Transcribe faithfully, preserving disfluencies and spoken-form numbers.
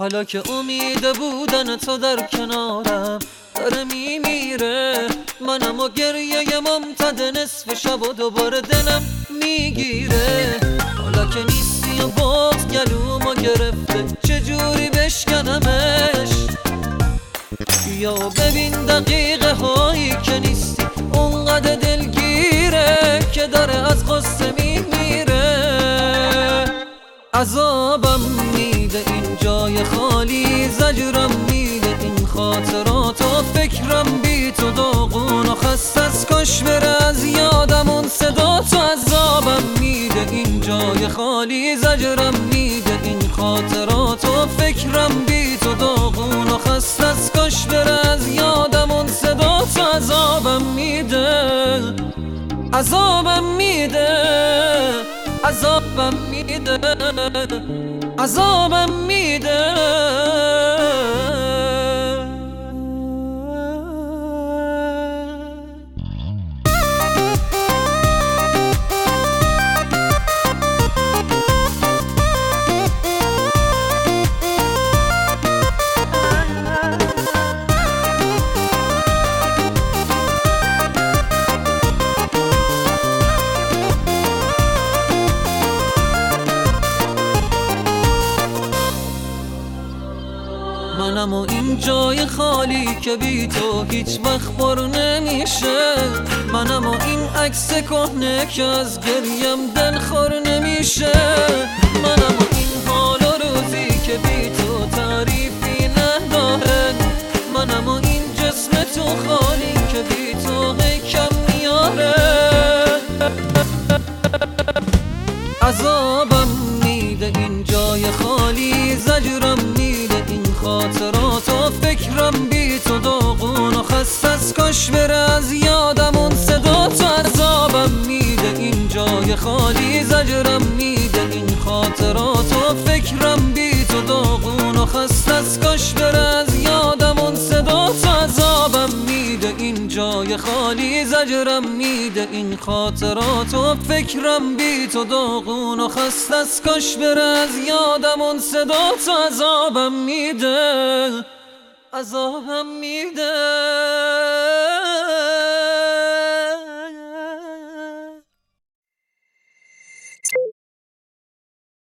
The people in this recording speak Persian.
حالا که امید بودن تو در کنارم داره میمیره، منم و گریه ممتد نصف شب و دوباره دلم میگیره. حالا که نیستی و باز گلومو گرفته چجوری بشکنمش؟ بیا ببین دقیقه هایی که نیستی اونقدر دلگیره که داره از غصه میمیره. عذابم میده این جای خالی، زجرم میده این خاطرات و فکرم بی تو داغون و خسته از کاش بره از یادم اون صدا تو. عذابم میده این جای خالی، زجرم میده این خاطرات و فکرم بی تو داغون و خسته از کاش بره از یادم اون صدا تو. عذابم میده، عذابم میده، عذابم میده، عذابم میده. منم و این جای خالی که بی تو هیچ وقت پر نمیشه، منم و این عکس کهنه که از گریم دلخور نمیشه، منم و این حال و روزی که بی تو تعریفی نداره، منم و این جسم تو خالی که بی تو کم میاره. عذابم میده این جای خالی، زجرم میده این خاطرات و فکرم بی تو داغون و خسته از کاش بره از یادم اون صدا تو. عذابم میده این جای خالی، زجرم میده این خاطرات و فکرم بی تو داغون و خسته از کاش بره از یادم اون صدا تو. عذابم میده این جای خالی، زجرم میده این خاطرات و فکرم بی تو داغون و خسته از کاش بره از یادم اون صدا تو. عذابم میده، عذابم میده.